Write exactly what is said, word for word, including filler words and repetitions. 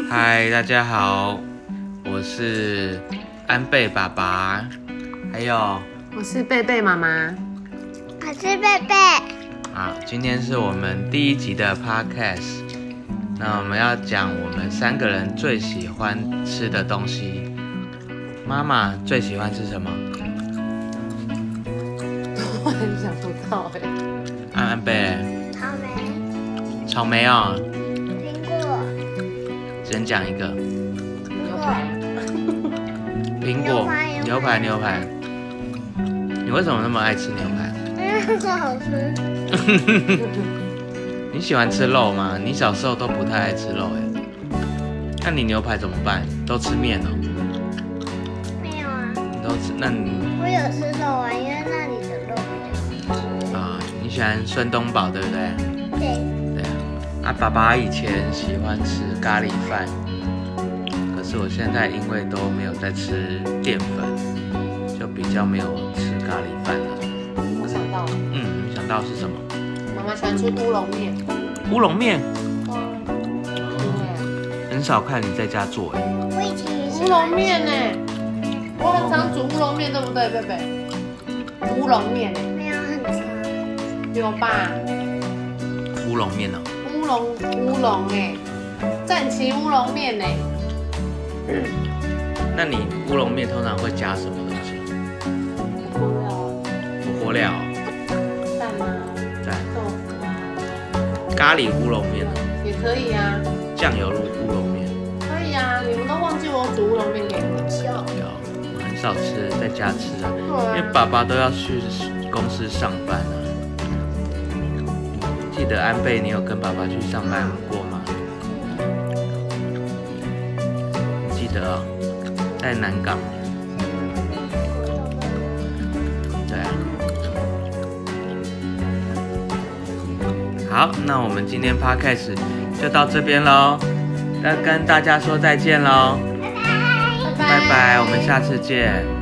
嗨，大家好，我是安贝爸爸，还有我是贝贝妈妈， 我是贝贝。 啊，今天是我们第一集的 podcast， 那我们要讲我们三个人最喜欢吃的东西。妈妈最喜欢吃什么？ 我很想不到哎。 安安贝， 草莓、 草莓哦， 苹果、 只能讲一个。 牛排， 苹果、牛牛排排、牛排。你为什么那么爱吃牛排？ 因为很好吃。 你喜欢吃肉吗？你小时候都不太爱吃肉哎。那你牛排怎么办？都吃面哦？ 没有啊， 你都吃？那你我有吃肉啊，因为那里的肉比较好吃。 啊，你喜欢孙东宝对不对？ 对， 对啊。啊，爸爸以前喜欢吃咖喱饭，可是我现在因为都没有在吃淀粉，就比较没有吃咖喱饭了。 我想到了， 嗯，你想到是什么？ 妈妈喜欢吃乌龙面。 乌龙面， 对， 很少看你在家做哎。 我以前也喜乌龙欢面呢？我很常煮乌龙面，对不对，贝贝？乌龙面呢？ 没有很长。 有吧？ 乌龙面哦。 乌龙乌龙哎，战旗乌龙面呢？ 那你乌龙面通常会加什么东西？ 火锅料、 火锅料、 蛋啊、 蛋、 豆腐啊， 咖喱乌龙面呢？ 也可以啊， 酱油乌龙面。 可以啊。你们都忘记我煮乌龙面给你们吃了？ 有，我很少吃，在家吃啊， 对因为啊。 爸爸都要去公司上班啊。记得安贝，你有跟爸爸去上班过吗？记得哦，在南港。对啊。好，那我们今天 podcast 就到这边喽，要跟大家说再见喽， 拜拜。 拜拜，我们下次见。